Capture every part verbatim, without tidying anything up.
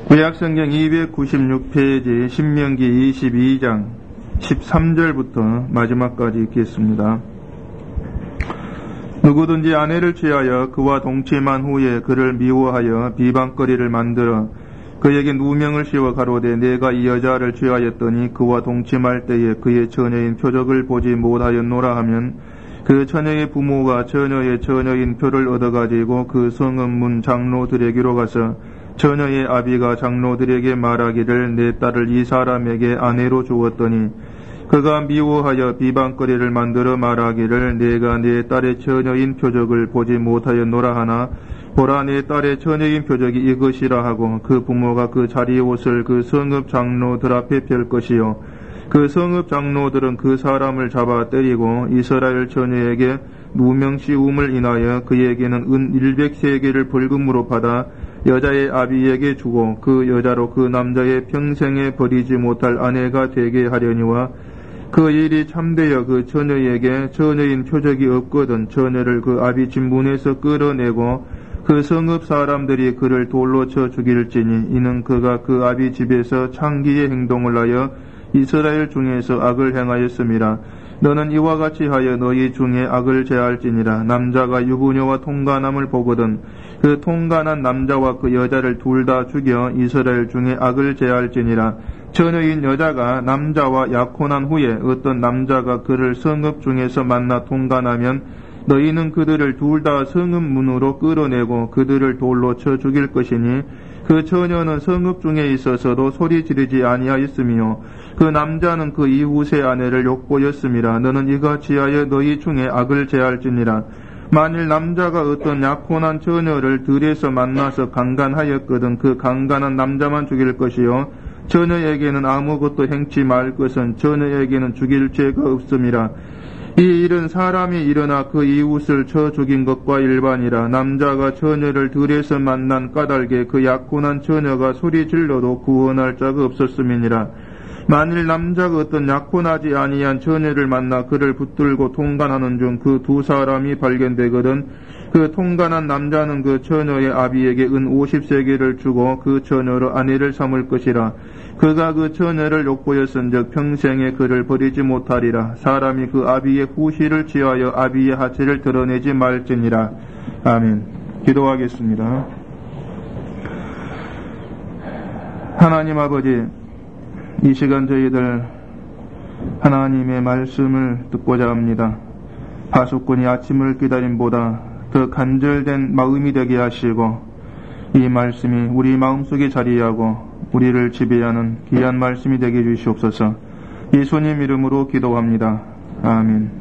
구약성경 이백구십육 페이지 신명기 이십이 장 십삼 절부터 마지막까지 읽겠습니다. 누구든지 아내를 취하여 그와 동침한 후에 그를 미워하여 비방거리를 만들어 그에게 누명을 씌워 가로되 내가 이 여자를 취하였더니 그와 동침할 때에 그의 처녀인 표적을 보지 못하였노라 하면 그 처녀의 부모가 처녀의 처녀인 표를 얻어가지고 그 성읍 문 장로들에게로 가서 처녀의 아비가 장로들에게 말하기를 내 딸을 이 사람에게 아내로 주었더니 그가 미워하여 비방거리를 만들어 말하기를 내가 내 딸의 처녀인 표적을 보지 못하였노라 하나 보라 내 딸의 처녀인 표적이 이것이라 하고 그 부모가 그 자리 옷을 그 성읍 장로들 앞에 펼 것이요 그 성읍 장로들은 그 사람을 잡아 때리고 이스라엘 처녀에게 누명 씌움을 인하여 그에게는 은 일백 세겔을 벌금으로 받아 여자의 아비에게 주고 그 여자로 그 남자의 평생에 버리지 못할 아내가 되게 하려니와 그 일이 참되어 그 처녀에게 처녀인 표적이 없거든 처녀를 그 아비 집 문에서 끌어내고 그 성읍 사람들이 그를 돌로 쳐 죽일지니 이는 그가 그 아비 집에서 창기의 행동을 하여 이스라엘 중에서 악을 행하였음이라. 너는 이와 같이 하여 너희 중에 악을 제할지니라. 남자가 유부녀와 통간함을 보거든 그 통간한 남자와 그 여자를 둘 다 죽여 이스라엘 중에 악을 제할지니라. 처녀인 여자가 남자와 약혼한 후에 어떤 남자가 그를 성읍 중에서 만나 통간하면 너희는 그들을 둘 다 성읍 문으로 끌어내고 그들을 돌로 쳐 죽일 것이니 그 처녀는 성읍 중에 있어서도 소리 지르지 아니하였으며 그 남자는 그 이웃의 아내를 욕보였음이라. 너는 이같이 하여 너희 중에 악을 제할지니라. 만일 남자가 어떤 약혼한 처녀를 들에서 만나서 강간하였거든 그 강간한 남자만 죽일 것이요 처녀에게는 아무것도 행치 말 것은 처녀에게는 죽일 죄가 없음이라. 이 일은 사람이 일어나 그 이웃을 쳐 죽인 것과 일반이라. 남자가 처녀를 들에서 만난 까닭에 그 약혼한 처녀가 소리 질러도 구원할 자가 없었음이니라. 만일 남자가 어떤 약혼하지 아니한 처녀를 만나 그를 붙들고 통간하는 중 그 두 사람이 발견되거든 그 통간한 남자는 그 처녀의 아비에게 은 오십 세겔을 주고 그 처녀로 아내를 삼을 것이라. 그가 그 처녀를 욕보였은즉 평생에 그를 버리지 못하리라. 사람이 그 아비의 후시를 취하여 아비의 하체를 드러내지 말지니라. 아멘. 기도하겠습니다. 하나님 아버지, 이 시간 저희들 하나님의 말씀을 듣고자 합니다. 파수꾼이 아침을 기다림보다 더 간절된 마음이 되게 하시고 이 말씀이 우리 마음속에 자리하고 우리를 지배하는 귀한 말씀이 되게 해주시옵소서. 예수님 이름으로 기도합니다. 아멘.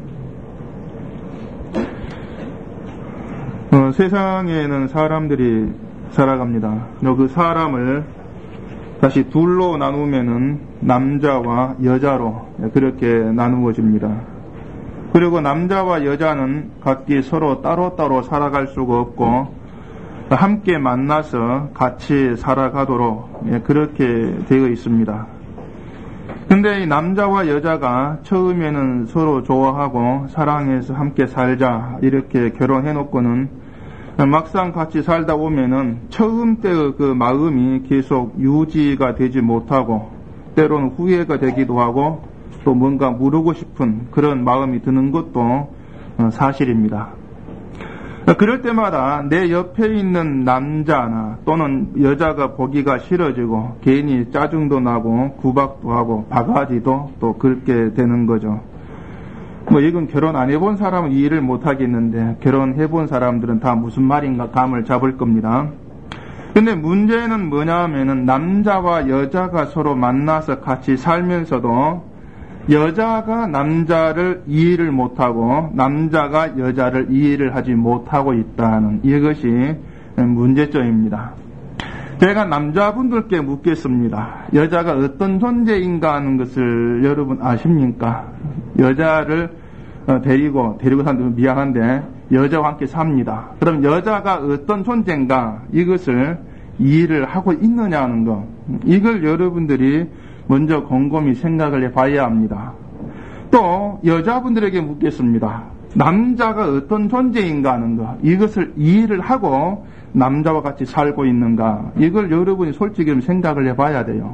어, 세상에는 사람들이 살아갑니다. 그 사람을 다시 둘로 나누면은 남자와 여자로 그렇게 나누어집니다. 그리고 남자와 여자는 각기 서로 따로따로 살아갈 수가 없고 함께 만나서 같이 살아가도록 그렇게 되어 있습니다. 근데 이 남자와 여자가 처음에는 서로 좋아하고 사랑해서 함께 살자 이렇게 결혼해놓고는 막상 같이 살다 보면은 처음 때의 그 마음이 계속 유지가 되지 못하고 때로는 후회가 되기도 하고 또 뭔가 물고 싶은 그런 마음이 드는 것도 사실입니다. 그럴 때마다 내 옆에 있는 남자나 또는 여자가 보기가 싫어지고 괜히 짜증도 나고 구박도 하고 바가지도 또 그렇게 되는 거죠. 뭐 이건 결혼 안 해본 사람은 이해를 못 하겠는데 결혼해본 사람들은 다 무슨 말인가 감을 잡을 겁니다. 근데 문제는 뭐냐 하면은 남자와 여자가 서로 만나서 같이 살면서도 여자가 남자를 이해를 못하고 남자가 여자를 이해를 하지 못하고 있다는 이것이 문제점입니다. 제가 남자분들께 묻겠습니다. 여자가 어떤 존재인가 하는 것을 여러분 아십니까? 여자를 데리고 데리고 산다면 미안한데 여자와 함께 삽니다. 그럼 여자가 어떤 존재인가 이것을 이해를 하고 있느냐 하는 것, 이걸 여러분들이 먼저 곰곰이 생각을 해봐야 합니다. 또 여자분들에게 묻겠습니다. 남자가 어떤 존재인가 하는 거, 이것을 이해를 하고 남자와 같이 살고 있는가, 이걸 여러분이 솔직히 생각을 해봐야 돼요.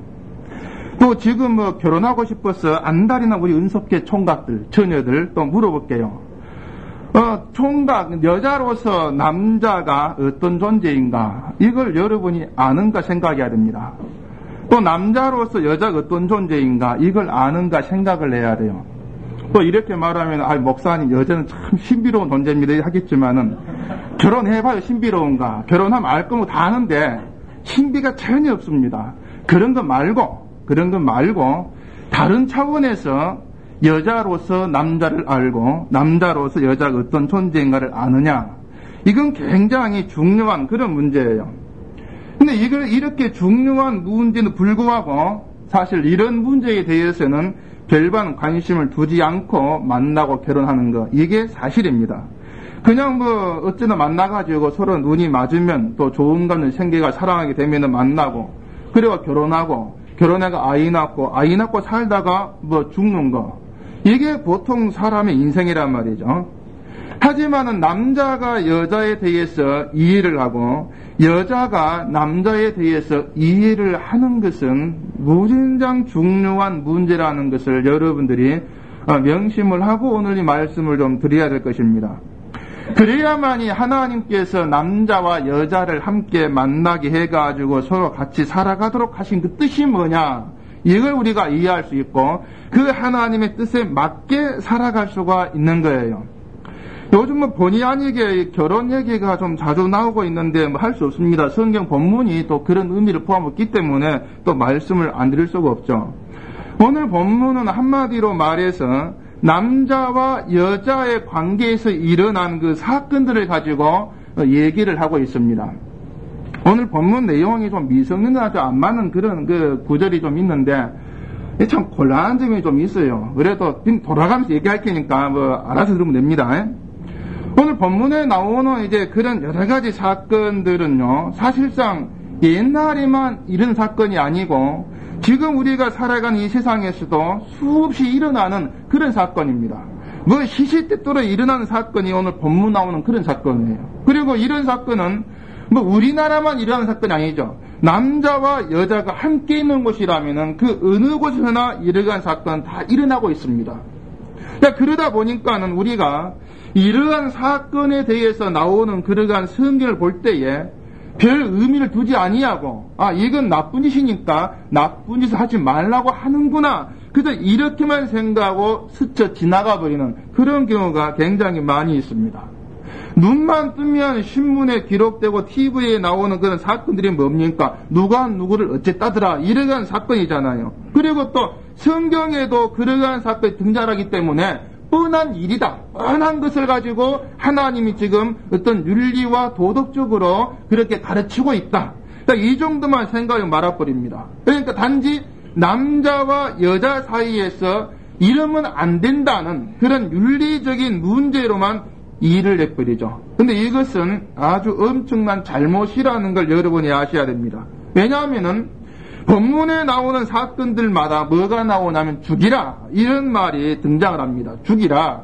또 지금 뭐 결혼하고 싶어서 안달이나 우리 은섭계 총각들, 처녀들 또 물어볼게요. 어, 총각, 여자로서 남자가 어떤 존재인가, 이걸 여러분이 아는가 생각해야 됩니다. 또 남자로서 여자가 어떤 존재인가, 이걸 아는가 생각을 해야 돼요. 또 이렇게 말하면, 아, 목사님, 여자는 참 신비로운 존재입니다 하겠지만은, 결혼해봐요, 신비로운가. 결혼하면 알 거면 다 아는데, 신비가 전혀 없습니다. 그런 거 말고, 그런 거 말고, 다른 차원에서 여자로서 남자를 알고, 남자로서 여자가 어떤 존재인가를 아느냐. 이건 굉장히 중요한 그런 문제예요. 근데 이걸 이렇게 중요한 문제는 불구하고, 사실 이런 문제에 대해서는 별반 관심을 두지 않고 만나고 결혼하는 거, 이게 사실입니다. 그냥 뭐 어쩌나 만나가지고 서로 눈이 맞으면 또 좋은 감정 생기가 사랑하게 되면 만나고, 그리고 결혼하고, 결혼해가 아이 낳고, 아이 낳고 살다가 뭐 죽는 거, 이게 보통 사람의 인생이란 말이죠. 하지만은 남자가 여자에 대해서 이해를 하고 여자가 남자에 대해서 이해를 하는 것은 무진장 중요한 문제라는 것을 여러분들이 명심을 하고 오늘 이 말씀을 좀 드려야 될 것입니다. 그래야만이 하나님께서 남자와 여자를 함께 만나게 해가지고 서로 같이 살아가도록 하신 그 뜻이 뭐냐, 이걸 우리가 이해할 수 있고 그 하나님의 뜻에 맞게 살아갈 수가 있는 거예요. 요즘 뭐 본의 아니게 결혼 얘기가 좀 자주 나오고 있는데 뭐 할 수 없습니다. 성경 본문이 또 그런 의미를 포함했기 때문에 또 말씀을 안 드릴 수가 없죠. 오늘 본문은 한마디로 말해서 남자와 여자의 관계에서 일어난 그 사건들을 가지고 얘기를 하고 있습니다. 오늘 본문 내용이 좀 미성년자한테 안 맞는 그런 그 구절이 좀 있는데 참 곤란한 점이 좀 있어요. 그래도 돌아가면서 얘기할 테니까 뭐 알아서 들으면 됩니다. 오늘 본문에 나오는 이제 그런 여러 가지 사건들은요, 사실상 옛날에만 이런 사건이 아니고 지금 우리가 살아가는 이 세상에서도 수없이 일어나는 그런 사건입니다. 뭐 시시때때로 일어나는 사건이 오늘 본문 나오는 그런 사건이에요. 그리고 이런 사건은 뭐 우리나라만 일어나는 사건이 아니죠. 남자와 여자가 함께 있는 곳이라면은 그 어느 곳에서나 이러한 사건은 다 일어나고 있습니다. 그러다 보니까는 우리가 이러한 사건에 대해서 나오는 그러한 성경을 볼 때에 별 의미를 두지 아니하고, 아, 이건 나쁜 짓이니까 나쁜 짓을 하지 말라고 하는구나, 그저 이렇게만 생각하고 스쳐 지나가 버리는 그런 경우가 굉장히 많이 있습니다. 눈만 뜨면 신문에 기록되고 티비에 나오는 그런 사건들이 뭡니까? 누가 누구를 어쨌다더라, 이러한 사건이잖아요. 그리고 또 성경에도 그러한 사건이 등장하기 때문에 뻔한 일이다, 뻔한 것을 가지고 하나님이 지금 어떤 윤리와 도덕적으로 그렇게 가르치고 있다, 그러니까 이 정도만 생각하고 말아버립니다. 그러니까 단지 남자와 여자 사이에서 이러면 안 된다는 그런 윤리적인 문제로만 이해를 해버리죠. 근데 이것은 아주 엄청난 잘못이라는 걸 여러분이 아셔야 됩니다. 왜냐하면은 본문에 나오는 사건들마다 뭐가 나오냐면 죽이라, 이런 말이 등장을 합니다. 죽이라.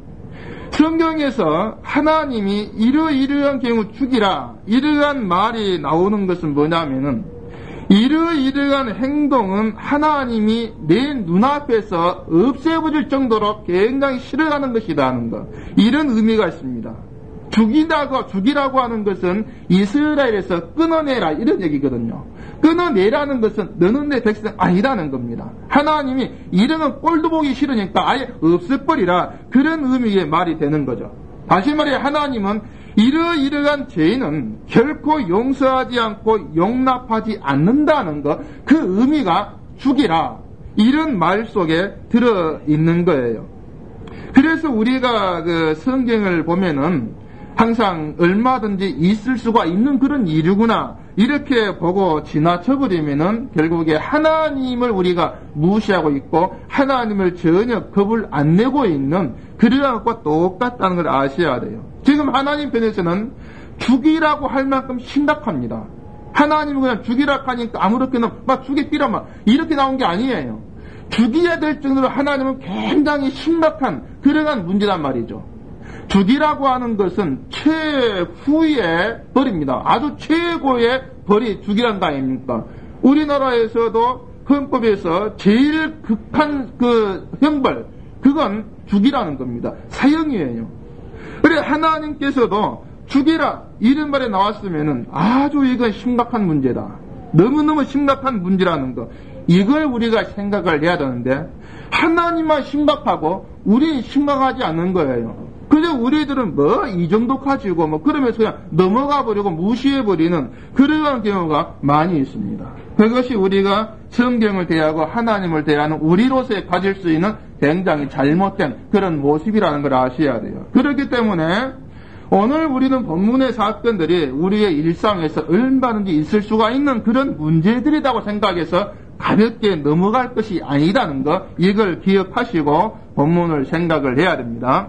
성경에서 하나님이 이러이러한 경우 죽이라, 이러한 말이 나오는 것은 뭐냐면은 이러이러한 행동은 하나님이 내 눈앞에서 없애버릴 정도로 굉장히 싫어하는 것이라는 것, 이런 의미가 있습니다. 죽이라고, 죽이라고 하는 것은 이스라엘에서 끊어내라, 이런 얘기거든요. 끊어내라는 것은 너는 내 백성 아니라는 겁니다. 하나님이 이런 꼴도 보기 싫으니까 아예 없애버리라, 그런 의미의 말이 되는 거죠. 다시 말해 하나님은 이러이러한 죄인은 결코 용서하지 않고 용납하지 않는다는 것, 그 의미가 죽이라, 이런 말 속에 들어있는 거예요. 그래서 우리가 그 성경을 보면은 항상 얼마든지 있을 수가 있는 그런 일이구나, 이렇게 보고 지나쳐버리면은 결국에 하나님을 우리가 무시하고 있고 하나님을 전혀 겁을 안 내고 있는 그러한 것과 똑같다는 걸 아셔야 돼요. 지금 하나님 편에서는 죽이라고 할 만큼 심각합니다. 하나님은 그냥 죽이라고 하니까 아무렇게나 막 죽이삐라 막 이렇게 나온 게 아니에요. 죽여야 될 정도로 하나님은 굉장히 심각한 그러한 문제란 말이죠. 죽이라고 하는 것은 최후의 벌입니다. 아주 최고의 벌이 죽이란 거 아닙니까? 우리나라에서도 헌법에서 제일 극한 그 형벌, 그건 죽이라는 겁니다. 사형이에요. 그래 하나님께서도 죽이라 이런 말이 나왔으면은 아주 이건 심각한 문제다. 너무너무 심각한 문제라는 거. 이걸 우리가 생각을 해야 되는데 하나님만 심각하고 우리는 심각하지 않는 거예요. 그저 우리들은 뭐 이 정도 가지고 뭐 그러면서 그냥 넘어가 버리고 무시해 버리는 그러한 경우가 많이 있습니다. 그것이 우리가 성경을 대하고 하나님을 대하는 우리로서의 가질 수 있는 굉장히 잘못된 그런 모습이라는 걸 아셔야 돼요. 그렇기 때문에 오늘 우리는 본문의 사건들이 우리의 일상에서 얼마든지 있을 수가 있는 그런 문제들이라고 생각해서 가볍게 넘어갈 것이 아니다는 것, 이걸 기억하시고 본문을 생각을 해야 됩니다.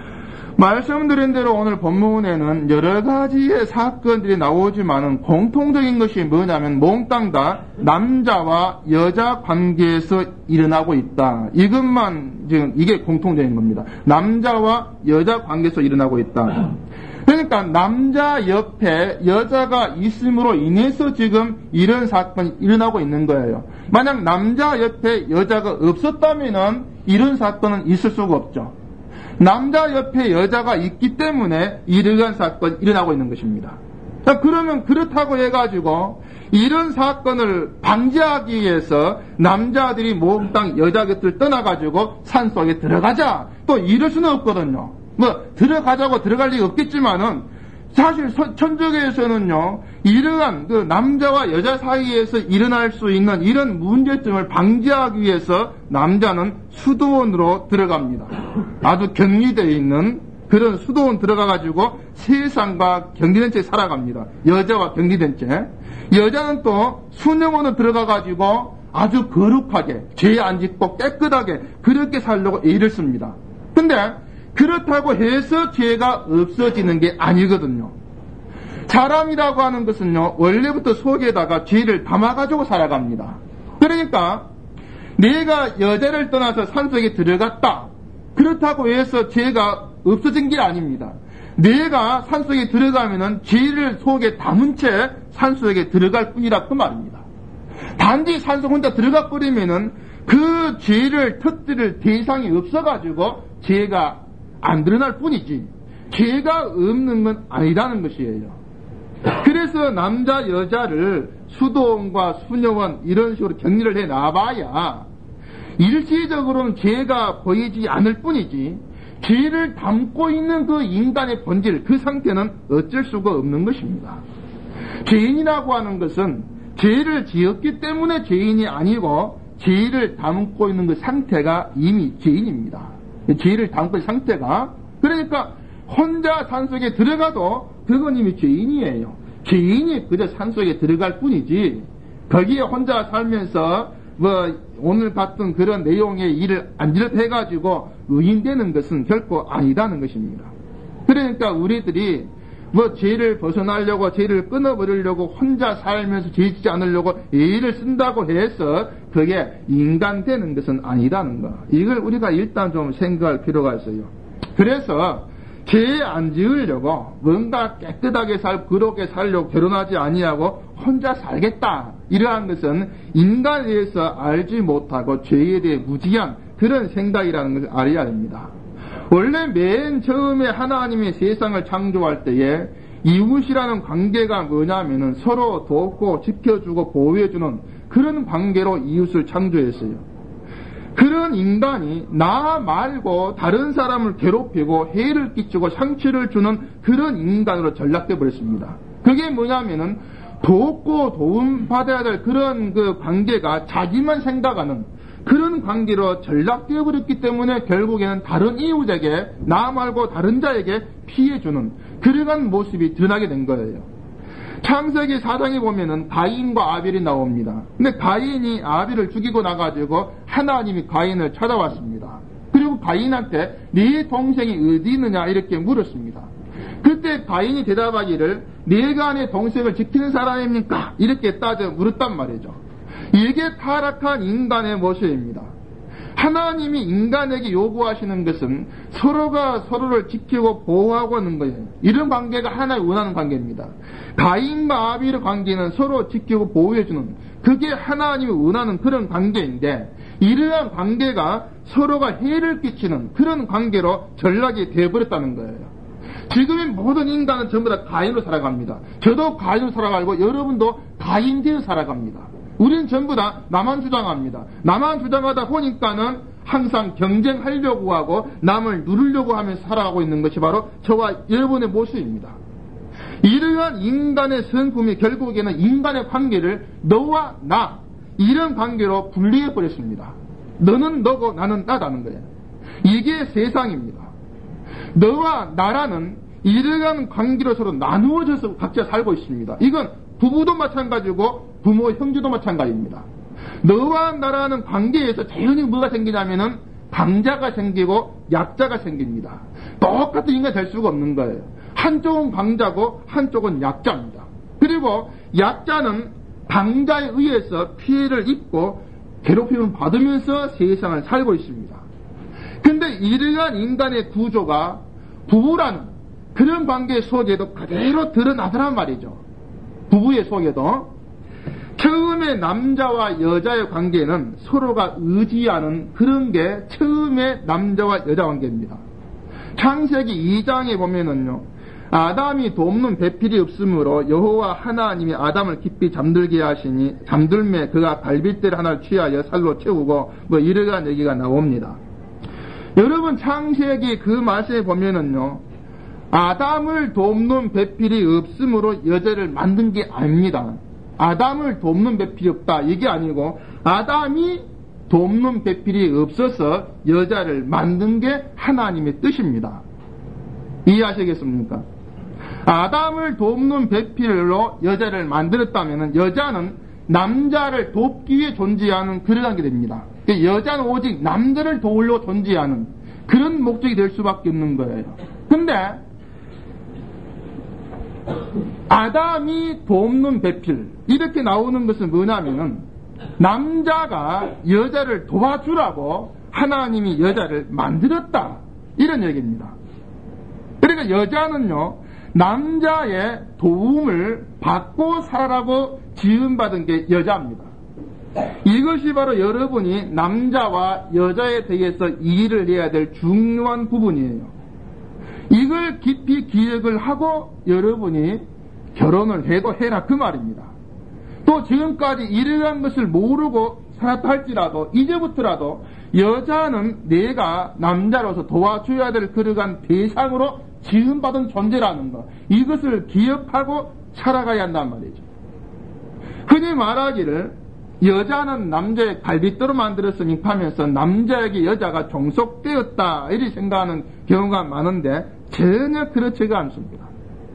말씀드린 대로 오늘 본문에는 여러 가지의 사건들이 나오지만은 공통적인 것이 뭐냐면 몽땅 다 남자와 여자 관계에서 일어나고 있다. 이것만 지금 이게 공통적인 겁니다. 남자와 여자 관계에서 일어나고 있다. 그러니까 남자 옆에 여자가 있음으로 인해서 지금 이런 사건이 일어나고 있는 거예요. 만약 남자 옆에 여자가 없었다면은 이런 사건은 있을 수가 없죠. 남자 옆에 여자가 있기 때문에 이러한 사건이 일어나고 있는 것입니다. 자, 그러면 그렇다고 해가지고 이런 사건을 방지하기 위해서 남자들이 몽땅 여자 곁을 떠나가지고 산속에 들어가자 또 이럴 수는 없거든요. 뭐 들어가자고 들어갈 리가 없겠지만은 사실 천주교에서는요 이러한 그 남자와 여자 사이에서 일어날 수 있는 이런 문제점을 방지하기 위해서 남자는 수도원으로 들어갑니다. 아주 격리되어 있는 그런 수도원 들어가가지고 세상과 격리된 채 살아갑니다. 여자와 격리된 채. 여자는 또 수녀원으로 들어가가지고 아주 거룩하게 죄 안 짓고 깨끗하게 그렇게 살려고 애를 씁니다. 근데 그렇다고 해서 죄가 없어지는 게 아니거든요. 사람이라고 하는 것은요, 원래부터 속에다가 죄를 담아가지고 살아갑니다. 그러니까, 내가 여자를 떠나서 산속에 들어갔다. 그렇다고 해서 죄가 없어진 게 아닙니다. 내가 산속에 들어가면은 죄를 속에 담은 채 산속에 들어갈 뿐이라 그 말입니다. 단지 산속 혼자 들어가 버리면은 그 죄를 터뜨릴 대상이 없어가지고 죄가 안 드러날 뿐이지 죄가 없는 건 아니라는 것이에요. 그래서 남자 여자를 수도원과 수녀원 이런 식으로 격리를 해 놔봐야 일시적으로는 죄가 보이지 않을 뿐이지 죄를 담고 있는 그 인간의 본질 그 상태는 어쩔 수가 없는 것입니다. 죄인이라고 하는 것은 죄를 지었기 때문에 죄인이 아니고 죄를 담고 있는 그 상태가 이미 죄인입니다. 죄를 담고 있는 상태가 그러니까 혼자 산속에 들어가도 그건 이미 죄인이에요. 죄인이 그저 산속에 들어갈 뿐이지 거기에 혼자 살면서 뭐 오늘 같은 그런 내용의 일을 안지럽해가지고 의인되는 것은 결코 아니다는 것입니다. 그러니까 우리들이 뭐 죄를 벗어나려고 죄를 끊어버리려고 혼자 살면서 죄 짓지 않으려고 애를 쓴다고 해서 그게 인간 되는 것은 아니다는 거. 이걸 우리가 일단 좀 생각할 필요가 있어요. 그래서 죄 안 지으려고 뭔가 깨끗하게 살고 그렇게 살려고 결혼하지 아니하고 혼자 살겠다. 이러한 것은 인간에 대해서 알지 못하고 죄에 대해 무지한 그런 생각이라는 것을 알아야 됩니다. 원래 맨 처음에 하나님이 세상을 창조할 때에 이웃이라는 관계가 뭐냐면은 서로 돕고 지켜주고 보호해주는 그런 관계로 이웃을 창조했어요. 그런 인간이 나 말고 다른 사람을 괴롭히고 해를 끼치고 상처를 주는 그런 인간으로 전락돼 버렸습니다. 그게 뭐냐면은 돕고 도움받아야 될 그런 그 관계가 자기만 생각하는 그런 관계로 전락되어 버렸기 때문에 결국에는 다른 이웃에게 나 말고 다른 자에게 피해주는 그러한 모습이 드러나게 된 거예요. 창세기 사 장에 보면은 가인과 아벨이 나옵니다. 근데 가인이 아벨을 죽이고 나가지고 하나님이 가인을 찾아왔습니다. 그리고 가인한테 네 동생이 어디 있느냐 이렇게 물었습니다. 그때 가인이 대답하기를 내가 내 동생을 지키는 사람입니까? 이렇게 따져 물었단 말이죠. 이게 타락한 인간의 모습입니다. 하나님이 인간에게 요구하시는 것은 서로가 서로를 지키고 보호하고 하는 거예요. 이런 관계가 하나님 원하는 관계입니다. 가인과 아벨의 관계는 서로 지키고 보호해주는, 그게 하나님이 원하는 그런 관계인데, 이러한 관계가 서로가 해를 끼치는 그런 관계로 전락이 되어버렸다는 거예요. 지금의 모든 인간은 전부 다 가인으로 살아갑니다. 저도 가인으로 살아가고 여러분도 가인되어 살아갑니다. 우리는 전부 다 나만 주장합니다. 나만 주장하다 보니까는 항상 경쟁하려고 하고 남을 누르려고 하면서 살아가고 있는 것이 바로 저와 여러분의 모습입니다. 이러한 인간의 성품이 결국에는 인간의 관계를 너와 나, 이런 관계로 분리해버렸습니다. 너는 너고 나는 나다는 거예요. 이게 세상입니다. 너와 나라는 이러한 관계로 서로 나누어져서 각자 살고 있습니다. 이건 부부도 마찬가지고 부모, 형제도 마찬가지입니다. 너와 나라는 관계에서 자연히 뭐가 생기냐면은 강자가 생기고 약자가 생깁니다. 똑같은 인간이 될 수가 없는 거예요. 한쪽은 강자고 한쪽은 약자입니다. 그리고 약자는 강자에 의해서 피해를 입고 괴롭힘을 받으면서 세상을 살고 있습니다. 근데 이러한 인간의 구조가 부부라는 그런 관계 속에도 그대로 드러나더란 말이죠. 부부의 속에도 처음에 남자와 여자의 관계는 서로가 의지하는 그런 게 처음에 남자와 여자 관계입니다. 창세기 이 장에 보면은요, 아담이 돕는 배필이 없으므로 여호와 하나님이 아담을 깊이 잠들게 하시니 잠들매 그가 갈빗대를 하나를 취하여 살로 채우고 뭐 이러한 얘기가 나옵니다. 여러분, 창세기 그 말씀에 보면은요, 아담을 돕는 배필이 없으므로 여자를 만든 게 아닙니다. 아담을 돕는 배필이 없다, 이게 아니고 아담이 돕는 배필이 없어서 여자를 만든 게 하나님의 뜻입니다. 이해하시겠습니까? 아담을 돕는 배필로 여자를 만들었다면 여자는 남자를 돕기 위해 존재하는 그런 게 됩니다. 여자는 오직 남자를 도우려 존재하는 그런 목적이 될 수밖에 없는 거예요. 근데 아담이 돕는 배필, 이렇게 나오는 것은 뭐냐면은 남자가 여자를 도와주라고 하나님이 여자를 만들었다, 이런 얘기입니다. 그러니까 여자는요, 남자의 도움을 받고 살아라고 지음받은 게 여자입니다. 이것이 바로 여러분이 남자와 여자에 대해서 일을 해야 될 중요한 부분이에요. 이걸 깊이 기억을 하고 여러분이 결혼을 해도 해라, 그 말입니다. 또 지금까지 이러한 것을 모르고 살았다 할지라도 이제부터라도 여자는 내가 남자로서 도와줘야 될 그러한 대상으로 지음받은 존재라는 것, 이것을 기억하고 살아가야 한단 말이죠. 흔히 말하기를 여자는 남자의 갈빗대로 만들었으니 하면서 남자에게 여자가 종속되었다, 이렇게 생각하는 경우가 많은데 전혀 그렇지가 않습니다.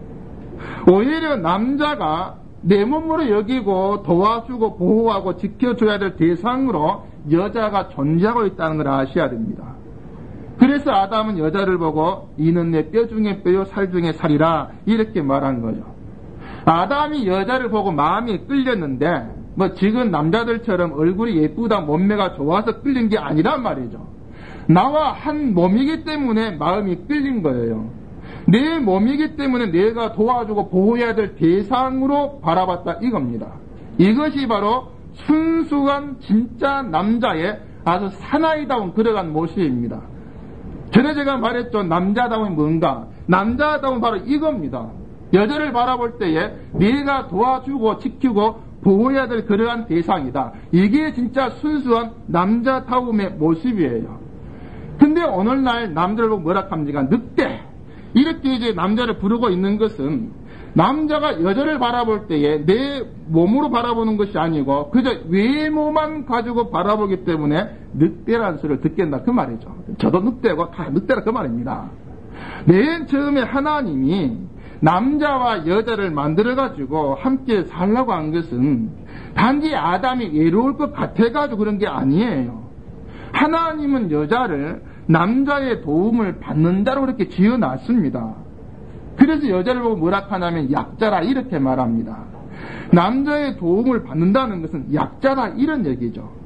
오히려 남자가 내 몸으로 여기고 도와주고 보호하고 지켜줘야 될 대상으로 여자가 존재하고 있다는 걸 아셔야 됩니다. 그래서 아담은 여자를 보고 이는 내 뼈 중에 뼈요 살 중에 살이라, 이렇게 말한 거죠. 아담이 여자를 보고 마음이 끌렸는데 뭐 지금 남자들처럼 얼굴이 예쁘다, 몸매가 좋아서 끌린 게 아니란 말이죠. 나와 한 몸이기 때문에 마음이 끌린 거예요. 내 몸이기 때문에 내가 도와주고 보호해야 될 대상으로 바라봤다, 이겁니다. 이것이 바로 순수한 진짜 남자의 아주 사나이다운 그러한 모습입니다. 전에 제가 말했죠. 남자다움이 뭔가? 남자다움은 바로 이겁니다. 여자를 바라볼 때에 내가 도와주고 지키고 보호해야 될 그러한 대상이다. 이게 진짜 순수한 남자다움의 모습이에요. 근데 오늘날 남자를 보고 뭐라 합니까? 늑대. 이렇게 이제 남자를 부르고 있는 것은 남자가 여자를 바라볼 때에 내 몸으로 바라보는 것이 아니고 그저 외모만 가지고 바라보기 때문에 늑대라는 소리를 듣겠다, 그 말이죠. 저도 늑대고 다 늑대라, 그 말입니다. 맨 처음에 하나님이 남자와 여자를 만들어가지고 함께 살라고 한 것은 단지 아담이 외로울 것 같아가지고 그런 게 아니에요. 하나님은 여자를 남자의 도움을 받는 자로 그렇게 지어놨습니다. 그래서 여자를 보고 뭐라 하냐면 약자라, 이렇게 말합니다. 남자의 도움을 받는다는 것은 약자라, 이런 얘기죠.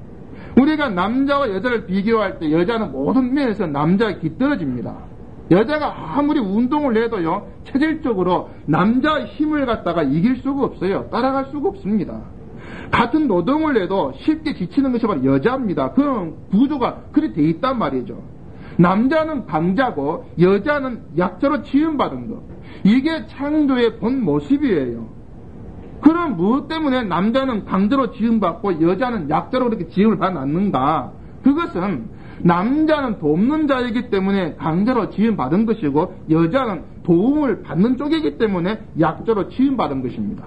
우리가 남자와 여자를 비교할 때 여자는 모든 면에서 남자가 뒤떨어집니다. 여자가 아무리 운동을 해도요, 체질적으로 남자의 힘을 갖다가 이길 수가 없어요. 따라갈 수가 없습니다. 같은 노동을 해도 쉽게 지치는 것이 바로 여자입니다. 그런 구조가 그렇게 돼 있단 말이죠. 남자는 강자고 여자는 약자로 지음받은 것. 이게 창조의 본 모습이에요. 그럼 무엇 때문에 남자는 강자로 지음받고 여자는 약자로 그렇게 지음을 받았는가? 그것은 남자는 돕는 자이기 때문에 강자로 지음받은 것이고 여자는 도움을 받는 쪽이기 때문에 약자로 지음받은 것입니다.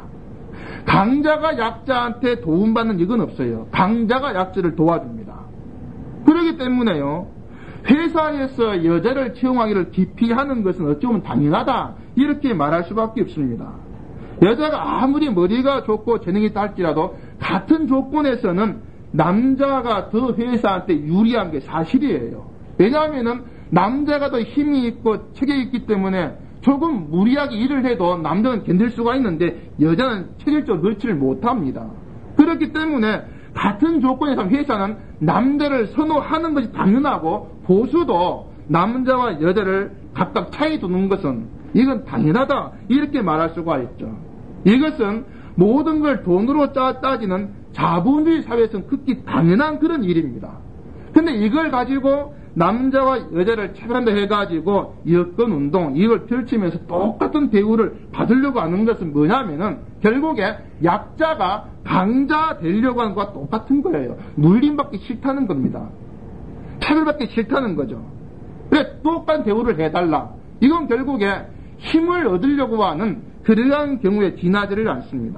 강자가 약자한테 도움받는 이건 없어요. 강자가 약자를 도와줍니다. 그렇기 때문에요, 회사에서 여자를 채용하기를 기피하는 것은 어찌 보면 당연하다, 이렇게 말할 수밖에 없습니다. 여자가 아무리 머리가 좋고 재능이 있다 할지라도 같은 조건에서는 남자가 더 회사한테 유리한 게 사실이에요. 왜냐하면 남자가 더 힘이 있고 체격이 있기 때문에 조금 무리하게 일을 해도 남자는 견딜 수가 있는데 여자는 체질적으로 그렇지를 못합니다. 그렇기 때문에 같은 조건에서 회사는 남자를 선호하는 것이 당연하고 보수도 남자와 여자를 각각 차이 두는 것은 이건 당연하다, 이렇게 말할 수가 있죠. 이것은 모든 걸 돈으로 따지는 자본주의 사회에서는 극히 당연한 그런 일입니다. 근데 이걸 가지고 남자와 여자를 차별한다 해가지고 여권운동 이걸 펼치면서 똑같은 대우를 받으려고 하는 것은 뭐냐면은 결국에 약자가 강자 되려고 하는 것과 똑같은 거예요. 눌림받기 싫다는 겁니다. 차별받기 싫다는 거죠. 그래, 똑같은 대우를 해달라. 이건 결국에 힘을 얻으려고 하는 그러한 경우에 지나지를 않습니다.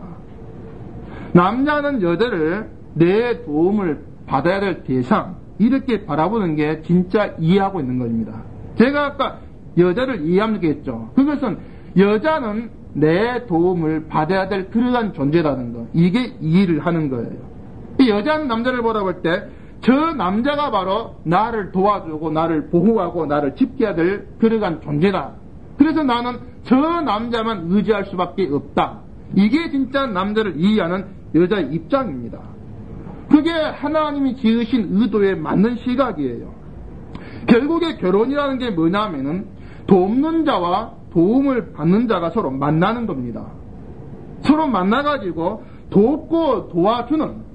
남자는 여자를 내 도움을 받아야 될 대상, 이렇게 바라보는 게 진짜 이해하고 있는 겁니다. 제가 아까 여자를 이해하면 되겠죠. 그것은 여자는 내 도움을 받아야 될 그러한 존재라는 거, 이게 이해를 하는 거예요. 이 여자는 남자를 바라볼 때 저 남자가 바로 나를 도와주고 나를 보호하고 나를 지켜야 될 그러한 존재다. 그래서 나는 저 남자만 의지할 수밖에 없다. 이게 진짜 남자를 이해하는 여자의 입장입니다. 그게 하나님이 지으신 의도에 맞는 시각이에요. 결국에 결혼이라는 게 뭐냐면은 돕는 자와 도움을 받는 자가 서로 만나는 겁니다. 서로 만나가지고 돕고 도와주는,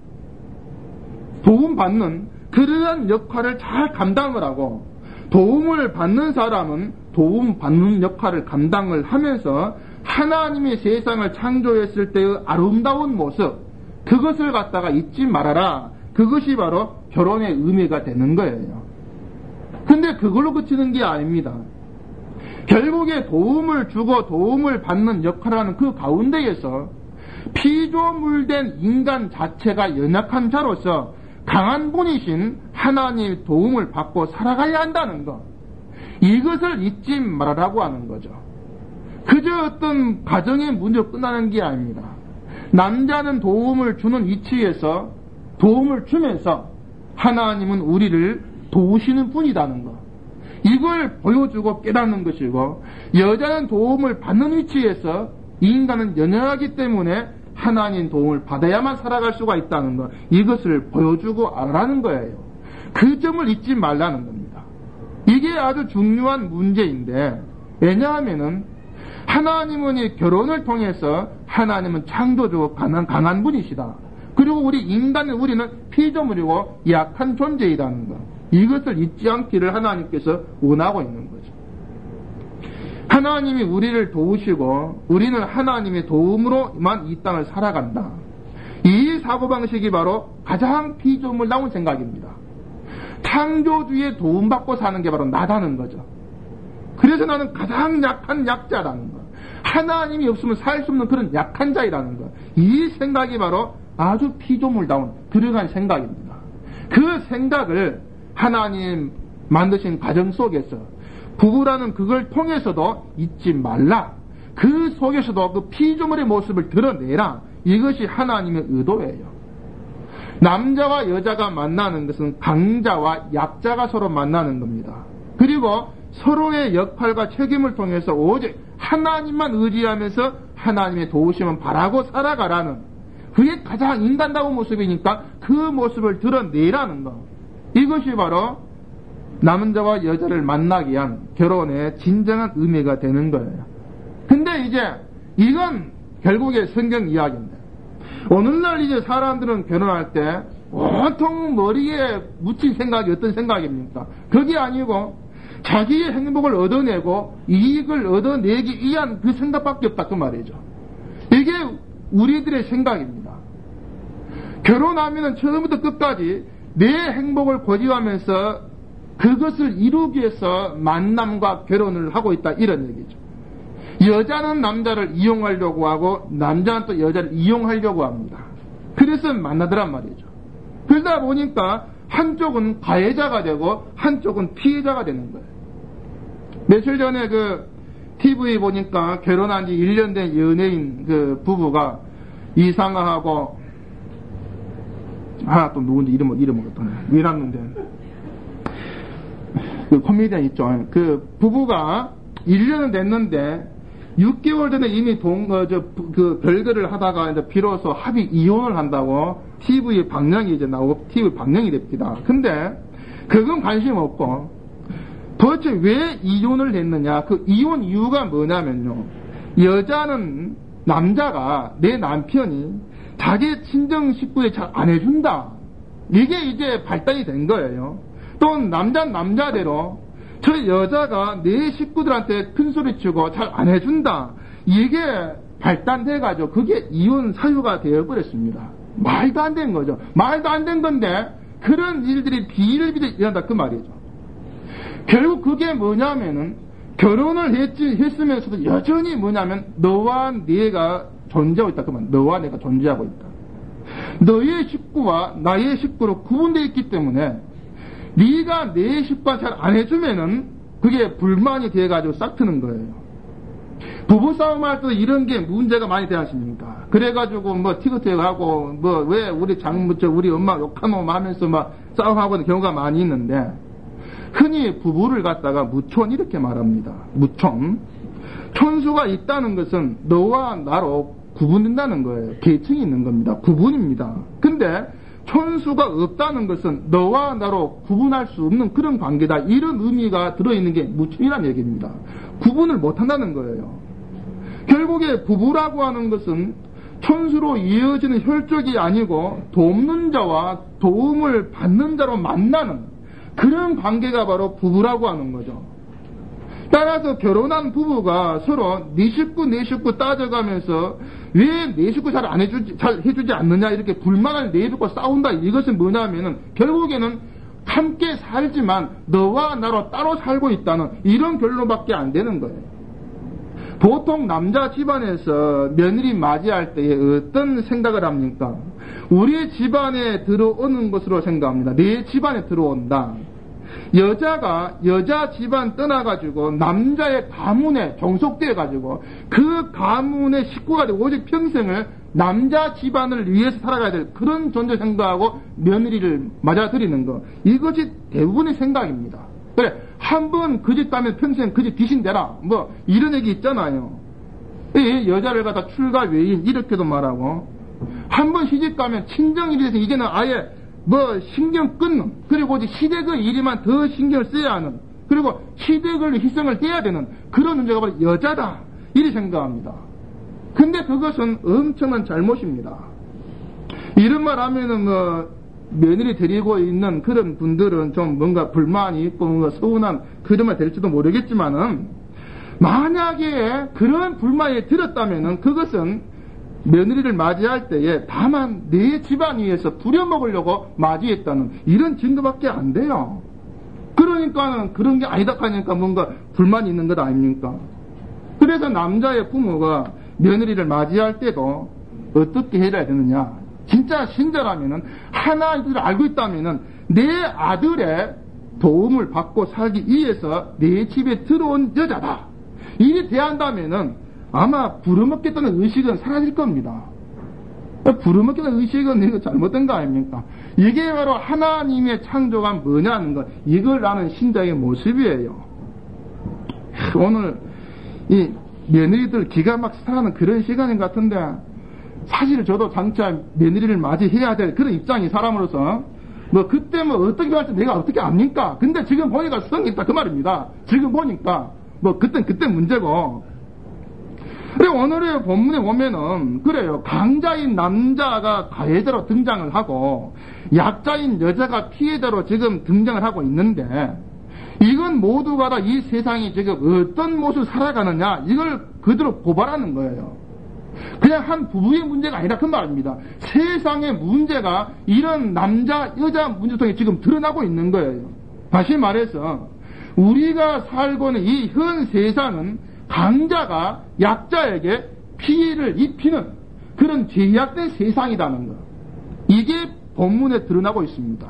도움받는 그러한 역할을 잘 감당을 하고, 도움을 받는 사람은 도움받는 역할을 감당을 하면서 하나님이 세상을 창조했을 때의 아름다운 모습, 그것을 갖다가 잊지 말아라. 그것이 바로 결혼의 의미가 되는 거예요. 근데 그걸로 그치는 게 아닙니다. 결국에 도움을 주고 도움을 받는 역할을 하는 그 가운데에서 피조물된 인간 자체가 연약한 자로서 강한 분이신 하나님의 도움을 받고 살아가야 한다는 것, 이것을 잊지 말아라고 하는 거죠. 그저 어떤 가정의 문제로 끝나는 게 아닙니다. 남자는 도움을 주는 위치에서 도움을 주면서 하나님은 우리를 도우시는 분이라는 것, 이걸 보여주고 깨닫는 것이고, 여자는 도움을 받는 위치에서 인간은 연약하기 때문에 하나님 도움을 받아야만 살아갈 수가 있다는 것, 이것을 보여주고 알라는 거예요. 그 점을 잊지 말라는 겁니다. 이게 아주 중요한 문제인데, 왜냐하면은 하나님은 이 결혼을 통해서 하나님은 창조주고 강한, 강한 분이시다. 그리고 우리 인간은, 우리는 피조물이고 약한 존재이라는 것, 이것을 잊지 않기를 하나님께서 원하고 있는 거죠. 하나님이 우리를 도우시고 우리는 하나님의 도움으로만 이 땅을 살아간다. 이 사고방식이 바로 가장 피조물다운 생각입니다. 창조주의 도움받고 사는 게 바로 나다는 거죠. 그래서 나는 가장 약한 약자라는 것, 하나님이 없으면 살 수 없는 그런 약한 자이라는 것, 이 생각이 바로 아주 피조물다운 그러한 생각입니다. 그 생각을 하나님 만드신 가정 속에서 부부라는 그걸 통해서도 잊지 말라. 그 속에서도 그 피조물의 모습을 드러내라. 이것이 하나님의 의도예요. 남자와 여자가 만나는 것은 강자와 약자가 서로 만나는 겁니다. 그리고 서로의 역할과 책임을 통해서 오직 하나님만 의지하면서 하나님의 도우심을 바라고 살아가라는 그게 가장 인간다운 모습이니까 그 모습을 드러내라는 거. 이것이 바로 남자와 여자를 만나기 위한 결혼의 진정한 의미가 되는 거예요. 근데 이제 이건 결국에 성경 이야기인데, 오늘날 이제 사람들은 결혼할 때 온통 머리에 묻힌 생각이 어떤 생각입니까? 그게 아니고 자기의 행복을 얻어내고 이익을 얻어내기 위한 그 생각밖에 없다 그 말이죠. 이게 우리들의 생각입니다. 결혼하면 처음부터 끝까지 내 행복을 고집하면서 그것을 이루기 위해서 만남과 결혼을 하고 있다 이런 얘기죠. 여자는 남자를 이용하려고 하고 남자는 또 여자를 이용하려고 합니다. 그래서 만나더란 말이죠. 그러다 보니까 한쪽은 가해자가 되고 한쪽은 피해자가 되는 거예요. 며칠 전에 그 티비 보니까 결혼한 지 일 년 된 연예인 그 부부가 이상하고, 아, 또 누군지 이름을, 이름을 어떠네. 위났는데. 그 코미디언 있죠. 그 부부가 일 년은 됐는데, 육 개월 전에 이미 동, 어, 저, 그, 별거를 하다가 이제 비로소 합의 이혼을 한다고 티비 방영이 이제 나오고 티비 방영이 됩니다. 근데, 그건 관심 없고, 도대체 왜 이혼을 했느냐? 그 이혼 이유가 뭐냐면요. 여자는, 남자가, 내 남편이 자기 친정 식구에 잘 안 해준다. 이게 이제 발단이 된 거예요. 또 남자는 남자대로 저 여자가 내 식구들한테 큰 소리 치고 잘 안 해준다. 이게 발단돼가지고 그게 이혼 사유가 되어버렸습니다. 말도 안 된 거죠. 말도 안 된 건데 그런 일들이 비일비재 일어난다 그 말이죠. 결국 그게 뭐냐면은 결혼을 했지, 했으면서도 여전히 뭐냐면 너와 내가 존재하고 있다 그 말. 너와 내가 존재하고 있다. 너의 식구와 나의 식구로 구분되어 있기 때문에 네가 내 식구가 잘 안 해주면은 그게 불만이 돼가지고 싹트는 거예요. 부부싸움 할 때 이런 게 문제가 많이 되지 않습니까? 그래가지고 뭐 티격태격 하고 뭐 왜 우리 장모, 우리 엄마 욕하노 하면서 막 싸움하고 있는 경우가 많이 있는데, 흔히 부부를 갖다가 무촌 이렇게 말합니다. 무촌. 촌수가 있다는 것은 너와 나로 구분된다는 거예요. 계층이 있는 겁니다. 구분입니다. 근데 촌수가 없다는 것은 너와 나로 구분할 수 없는 그런 관계다. 이런 의미가 들어있는 게 무촌이라는 얘기입니다. 구분을 못한다는 거예요. 결국에 부부라고 하는 것은 촌수로 이어지는 혈족이 아니고 돕는 자와 도움을 받는 자로 만나는 그런 관계가 바로 부부라고 하는 거죠. 따라서 결혼한 부부가 서로 네 식구 내 식구 따져가면서 왜 내 식구 잘 안 해주지, 잘 해주지 않느냐 이렇게 불만을 내놓고 싸운다. 이것은 뭐냐면은 결국에는 함께 살지만 너와 나로 따로 살고 있다는 이런 결론밖에 안 되는 거예요. 보통 남자 집안에서 며느리 맞이할 때에 어떤 생각을 합니까? 우리 집안에 들어오는 것으로 생각합니다. 내 집안에 들어온다. 여자가 여자 집안 떠나가지고 남자의 가문에 종속되어가지고 그 가문의 식구가 되고 오직 평생을 남자 집안을 위해서 살아가야 될 그런 존재 생각하고 며느리를 맞아들이는 거. 이것이 대부분의 생각입니다. 그래, 한 번 그 집 가면 평생 그 집 귀신 되라. 뭐 이런 얘기 있잖아요. 이 여자를 갖다 출가 외인 이렇게도 말하고, 한 번 시집 가면 친정일이 돼서 이제는 아예 뭐 신경 끊는, 그리고 이제 시댁의 일에만 더 신경을 써야 하는, 그리고 시댁을 희생을 해야 되는 그런 문제가 바로 여자다 이리 생각합니다. 근데 그것은 엄청난 잘못입니다. 이런 말 하면은 뭐 며느리 데리고 있는 그런 분들은 좀 뭔가 불만이 있고 뭔가 서운한 그런 말 될지도 모르겠지만은, 만약에 그런 불만이 들었다면은 그것은 며느리를 맞이할 때에 다만 내 집안 위에서 부려먹으려고 맞이했다는 이런 증거밖에 안 돼요. 그러니까는 그런 게 아니다 하니까 뭔가 불만이 있는 것 아닙니까? 그래서 남자의 부모가 며느리를 맞이할 때도 어떻게 해야 되느냐? 진짜 신자라면은 하나님을 알고 있다면은 내 아들의 도움을 받고 살기 위해서 내 집에 들어온 여자다. 이리 대한다면은 아마 부려먹겠다는 의식은 사라질 겁니다. 부려먹겠다는 의식은 이거 잘못된 거 아닙니까? 이게 바로 하나님의 창조가 뭐냐는 것, 이걸 아는 신자의 모습이에요. 오늘 이 며느리들 기가 막 살아가는 그런 시간인 것 같은데, 사실 저도 장차 며느리를 맞이해야 될 그런 입장이 사람으로서 뭐 그때 뭐 어떻게 할지 내가 어떻게 압니까? 근데 지금 보니까 성이 있다 그 말입니다. 지금 보니까 뭐 그땐 그때 문제고. 그리고 오늘의 본문에 보면은 그래요. 강자인 남자가 가해자로 등장을 하고 약자인 여자가 피해자로 지금 등장을 하고 있는데 이건 모두가 다 이 세상이 지금 어떤 모습을 살아가느냐 이걸 그대로 고발하는 거예요. 그냥 한 부부의 문제가 아니라 그 말입니다. 세상의 문제가 이런 남자 여자 문제 통해 지금 드러나고 있는 거예요. 다시 말해서 우리가 살고 있는 이 현 세상은 강자가 약자에게 피해를 입히는 그런 죄악된 세상이라는 것. 이게 본문에 드러나고 있습니다.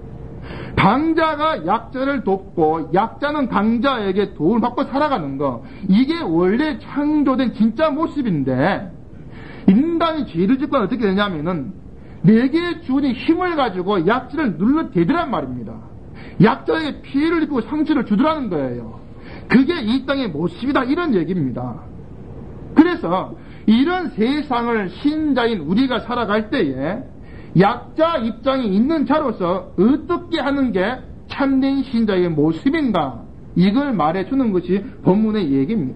강자가 약자를 돕고 약자는 강자에게 도움을 받고 살아가는 것. 이게 원래 창조된 진짜 모습인데 인간이 죄를 짓고 어떻게 되냐면은 내게 주는 힘을 가지고 약자를 눌러대더란 말입니다. 약자에게 피해를 입히고 상처를 주더라는 거예요. 그게 이 땅의 모습이다 이런 얘기입니다. 그래서 이런 세상을 신자인 우리가 살아갈 때에 약자 입장이 있는 자로서 어떻게 하는 게 참된 신자의 모습인가 이걸 말해주는 것이 본문의 얘기입니다.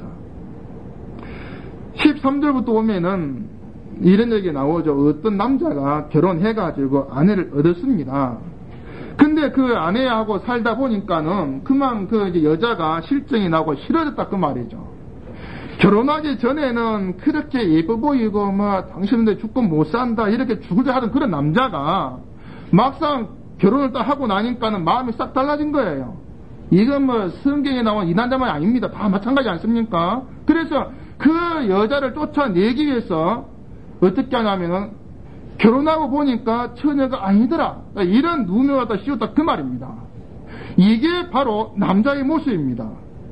십삼 절부터 보면은 이런 얘기 나오죠. 어떤 남자가 결혼해가지고 아내를 얻었습니다. 근데 그 아내하고 살다 보니까는 그만 그 이제 여자가 실정이 나고 싫어졌다 그 말이죠. 결혼하기 전에는 그렇게 예뻐 보이고 뭐 당신은 죽고 못 산다 이렇게 죽을 줄 하던 그런 남자가 막상 결혼을 딱 하고 나니까는 마음이 싹 달라진 거예요. 이건 뭐 성경에 나온 이 남자만이 아닙니다. 다 마찬가지 않습니까? 그래서 그 여자를 쫓아내기 위해서 어떻게 하냐면은 결혼하고 보니까 처녀가 아니더라. 이런 누명을 갖다 씌웠다 그 말입니다. 이게 바로 남자의 모습입니다.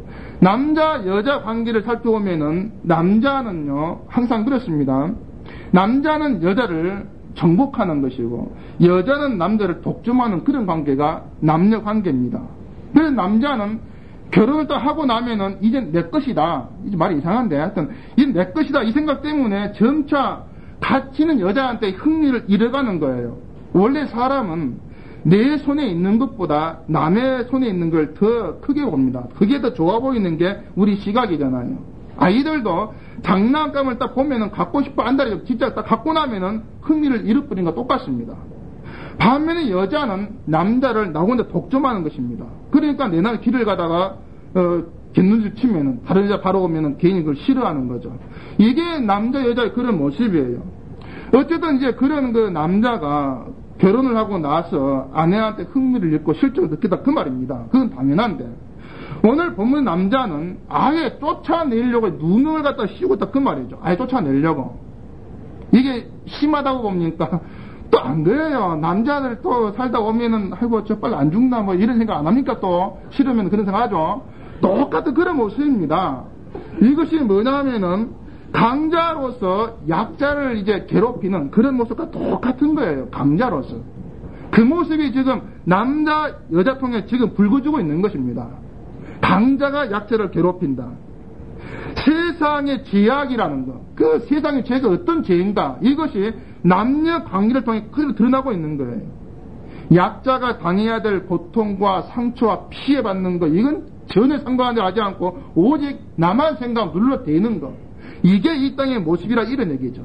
남자 여자 관계를 살펴보면은 남자는요 항상 그렇습니다. 남자는 여자를 정복하는 것이고 여자는 남자를 독점하는 그런 관계가 남녀 관계입니다. 그래서 남자는 결혼을 딱 하고 나면은 이제 내 것이다. 이제 말이 이상한데 하여튼 이제 내 것이다 이 생각 때문에 점차 갇히는 여자한테 흥미를 잃어가는 거예요. 원래 사람은 내 손에 있는 것보다 남의 손에 있는 걸 더 크게 봅니다. 그게 더 좋아 보이는 게 우리 시각이잖아요. 아이들도 장난감을 딱 보면은 갖고 싶어 안달이 진짜 딱 갖고 나면은 흥미를 잃어버린 거 똑같습니다. 반면에 여자는 남자를 나 혼자 독점하는 것입니다. 그러니까 내날 길을 가다가 어, 갯눈질 치면은 다른 여자 바로 오면은 괜히 그걸 싫어하는 거죠. 이게 남자 여자의 그런 모습이에요. 어쨌든 이제 그런 그 남자가 결혼을 하고 나서 아내한테 흥미를 잃고 실적을 느끼다 그 말입니다. 그건 당연한데 오늘 본문 남자는 아예 쫓아내려고 누명을 갖다 씌우고 있다 그 말이죠. 아예 쫓아내려고. 이게 심하다고 봅니까? 또 안 그래요. 남자들 또 살다 오면은 아이고 저 빨리 안 죽나 뭐 이런 생각 안 합니까? 또 싫으면 그런 생각 하죠. 똑같은 그런 모습입니다. 이것이 뭐냐면은 강자로서 약자를 이제 괴롭히는 그런 모습과 똑같은 거예요. 강자로서. 그 모습이 지금 남자, 여자 통해 지금 불거지고 있는 것입니다. 강자가 약자를 괴롭힌다. 세상의 죄악이라는 것. 그 세상의 죄가 어떤 죄인가. 이것이 남녀 관계를 통해 그대로 드러나고 있는 거예요. 약자가 당해야 될 고통과 상처와 피해받는 것. 이건 전혀 상관하지 않고 오직 나만 생각 눌러대는 것. 이게 이 땅의 모습이라 이런 얘기죠.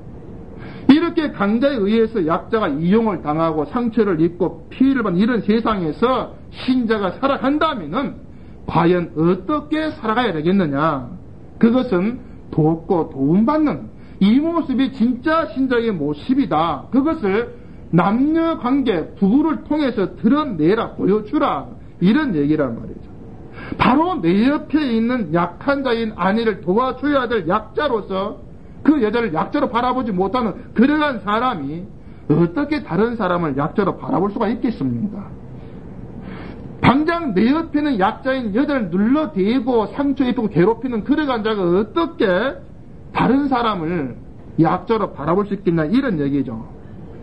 이렇게 강자에 의해서 약자가 이용을 당하고 상처를 입고 피해를 받는 이런 세상에서 신자가 살아간다면은 과연 어떻게 살아가야 되겠느냐? 그것은 돕고 도움받는 이 모습이 진짜 신자의 모습이다. 그것을 남녀 관계, 부부를 통해서 드러내라, 보여주라. 이런 얘기란 말이죠. 바로 내 옆에 있는 약한 자인 아내를 도와줘야 될 약자로서 그 여자를 약자로 바라보지 못하는 그러한 사람이 어떻게 다른 사람을 약자로 바라볼 수가 있겠습니까? 당장 내 옆에는 약자인 여자를 눌러대고 상처 입히고 괴롭히는 그러한 자가 어떻게 다른 사람을 약자로 바라볼 수 있겠냐 이런 얘기죠.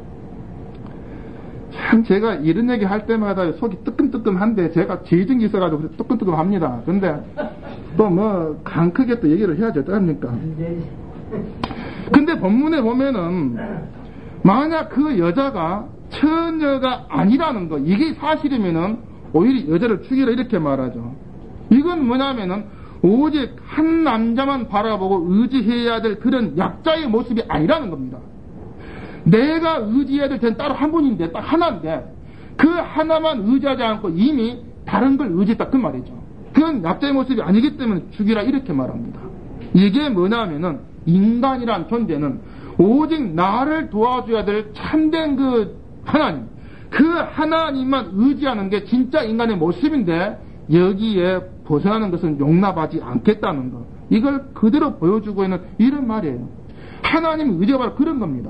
참 제가 이런 얘기 할 때마다 속이 뜨끔뜨끔한데 제가 재증이 있어가지고 뜨끔뜨끔합니다. 근데 또 뭐 강 크게 또 얘기를 해야죠. 어떡합니까? 근데 본문에 보면은 만약 그 여자가 처녀가 아니라는 거, 이게 사실이면은 오히려 여자를 죽이라 이렇게 말하죠. 이건 뭐냐면은 오직 한 남자만 바라보고 의지해야 될 그런 약자의 모습이 아니라는 겁니다. 내가 의지해야 될 때는 따로 한 분인데, 딱 하나인데 그 하나만 의지하지 않고 이미 다른 걸 의지했다 그 말이죠. 그건 약자의 모습이 아니기 때문에 죽이라 이렇게 말합니다. 이게 뭐냐면은 인간이란 존재는 오직 나를 도와줘야 될 참된 그 하나님, 그 하나님만 의지하는 게 진짜 인간의 모습인데 여기에 벗어나는 것은 용납하지 않겠다는 것, 이걸 그대로 보여주고 있는 이런 말이에요. 하나님 의지가 바로 그런 겁니다.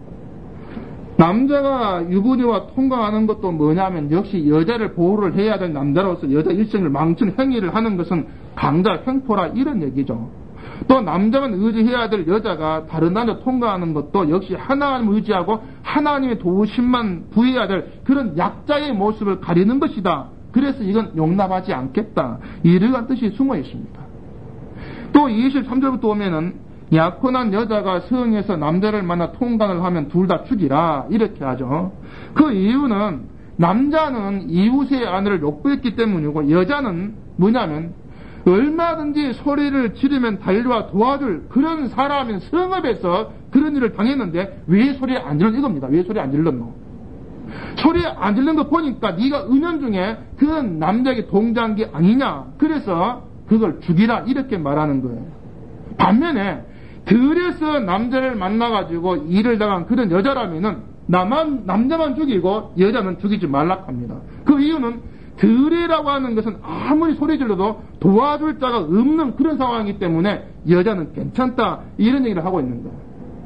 남자가 유부녀와 통과하는 것도 뭐냐면 역시 여자를 보호를 해야 될 남자로서 여자 일생을 망치는 행위를 하는 것은 강자 횡포라 이런 얘기죠. 또 남자만 의지해야 될 여자가 다른 남자 통과하는 것도 역시 하나님을 의지하고 하나님의 도우심만 부여해야 될 그런 약자의 모습을 가리는 것이다. 그래서 이건 용납하지 않겠다, 이러한 뜻이 숨어 있습니다. 또 이십삼 절부터 오면은 약혼한 여자가 성에서 남자를 만나 통관을 하면 둘 다 죽이라 이렇게 하죠. 그 이유는 남자는 이웃의 아내를 욕구했기 때문이고 여자는 뭐냐면 얼마든지 소리를 지르면 달려와 도와줄 그런 사람인 성읍에서 그런 일을 당했는데 왜 소리 안 질렀노 이겁니다. 왜 소리 안 질렀노? 소리 안 질른 거 보니까 네가 은연중에 그 남자에게 동조한 게 아니냐, 그래서 그걸 죽이라 이렇게 말하는 거예요. 반면에 들에서 남자를 만나가지고 일을 당한 그런 여자라면은 나만, 남자만 죽이고 여자는 죽이지 말라 합니다. 그 이유는 들이라고 하는 것은 아무리 소리 질러도 도와줄 자가 없는 그런 상황이기 때문에 여자는 괜찮다, 이런 얘기를 하고 있는 거예요.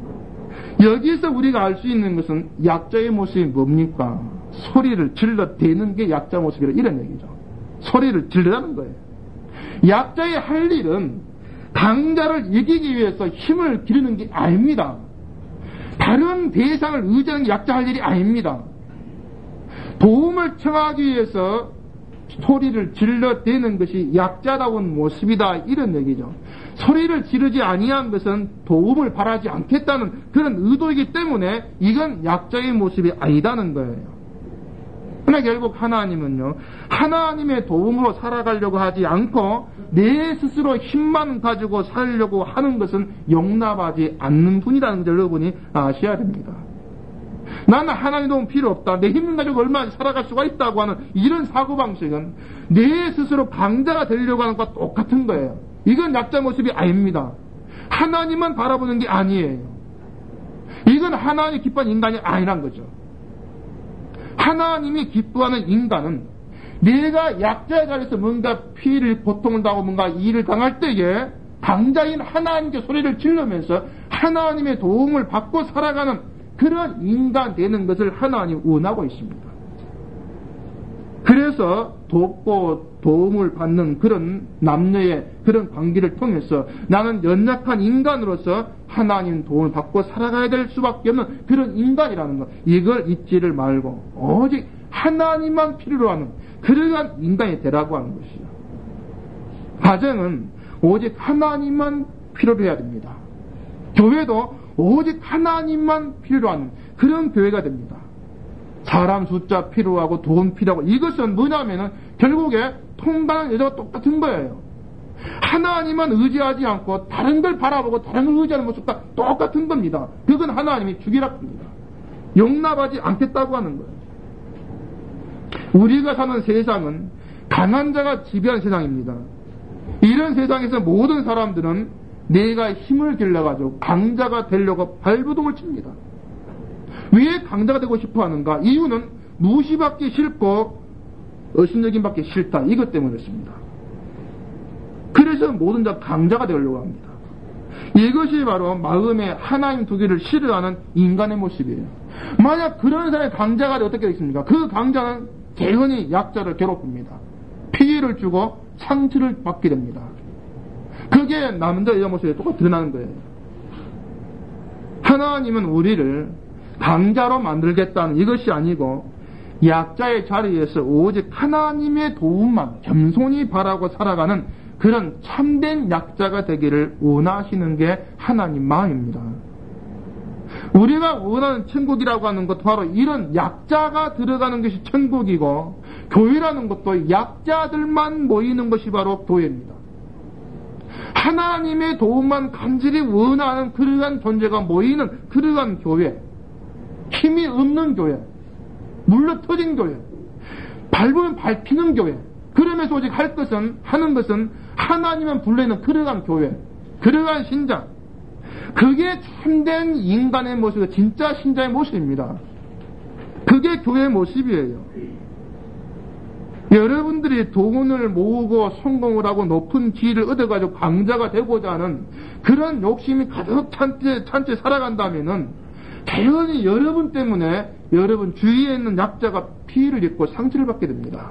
여기서 우리가 알 수 있는 것은 약자의 모습이 뭡니까? 소리를 질러대는 게 약자 모습이라 이런 얘기죠. 소리를 질러라는 거예요. 약자의 할 일은 강자를 이기기 위해서 힘을 기르는 게 아닙니다. 다른 대상을 의지하는 게 약자 할 일이 아닙니다. 도움을 청하기 위해서 소리를 질러대는 것이 약자다운 모습이다, 이런 얘기죠. 소리를 지르지 아니한 것은 도움을 바라지 않겠다는 그런 의도이기 때문에 이건 약자의 모습이 아니다는 거예요. 그러나 결국 하나님은요, 하나님의 도움으로 살아가려고 하지 않고 내 스스로 힘만 가지고 살려고 하는 것은 용납하지 않는 분이라는 걸 여러분이 아셔야 됩니다. 나는 하나님 도움 필요 없다, 내 힘을 가지고 얼마나 살아갈 수가 있다고 하는 이런 사고방식은 내 스스로 강자가 되려고 하는 것과 똑같은 거예요. 이건 약자 모습이 아닙니다. 하나님만 바라보는 게 아니에요. 이건 하나님이 기뻐하는 인간이 아니란 거죠. 하나님이 기뻐하는 인간은 내가 약자의 자리에서 뭔가 피해를, 고통을 당하고 뭔가 일을 당할 때에 강자인 하나님께 소리를 지르면서 하나님의 도움을 받고 살아가는 그런 인간 되는 것을 하나님 원하고 있습니다. 그래서 돕고 도움을 받는 그런 남녀의 그런 관계를 통해서 나는 연약한 인간으로서 하나님 도움을 받고 살아가야 될 수밖에 없는 그런 인간이라는 것, 이걸 잊지를 말고 오직 하나님만 필요로 하는 그러한 인간이 되라고 하는 것이죠. 가정은 오직 하나님만 필요로 해야 됩니다. 교회도 오직 하나님만 필요로 하는 그런 교회가 됩니다. 사람 숫자 필요하고 돈 필요하고, 이것은 뭐냐면은 결국에 통과하는 여자가 똑같은 거예요. 하나님만 의지하지 않고 다른 걸 바라보고 다른 걸 의지하는 모습과 똑같은 겁니다. 그건 하나님이 죽이라 합니다. 용납하지 않겠다고 하는 거예요. 우리가 사는 세상은 강한 자가 지배한 세상입니다. 이런 세상에서 모든 사람들은 내가 힘을 길러가지고 강자가 되려고 발부동을 칩니다. 왜 강자가 되고 싶어 하는가? 이유는 무시받기 싫고 어신여김받기 싫다, 이것 때문에 그렇습니다. 그래서 모든 자 강자가 되려고 합니다. 이것이 바로 마음에 하나님 두기를 싫어하는 인간의 모습이에요. 만약 그런 사람이 강자가 되면 어떻게 되겠습니까? 그 강자는 개헌히 약자를 괴롭힙니다. 피해를 주고 상처를 받게 됩니다. 그게 남자 여자 모습에 똑같이 드러나는 거예요. 하나님은 우리를 강자로 만들겠다는 이것이 아니고 약자의 자리에서 오직 하나님의 도움만 겸손히 바라고 살아가는 그런 참된 약자가 되기를 원하시는 게 하나님 마음입니다. 우리가 원하는 천국이라고 하는 것 바로 이런 약자가 들어가는 것이 천국이고, 교회라는 것도 약자들만 모이는 것이 바로 교회입니다. 하나님의 도움만 간절히 원하는 그러한 존재가 모이는 그러한 교회, 힘이 없는 교회, 물러터진 교회, 밟으면 밟히는 교회, 그러면서 오직 할 것은, 하는 것은 하나님만 불러있는 그러한 교회, 그러한 신장, 그게 참된 인간의 모습, 진짜 신자의 모습입니다. 그게 교회의 모습이에요. 여러분들이 돈을 모으고 성공을 하고 높은 지위를 얻어가지고 강자가 되고자 하는 그런 욕심이 가득 찬채, 찬채 살아간다면은 당연히 여러분 때문에 여러분 주위에 있는 약자가 피해를 입고 상처를 받게 됩니다.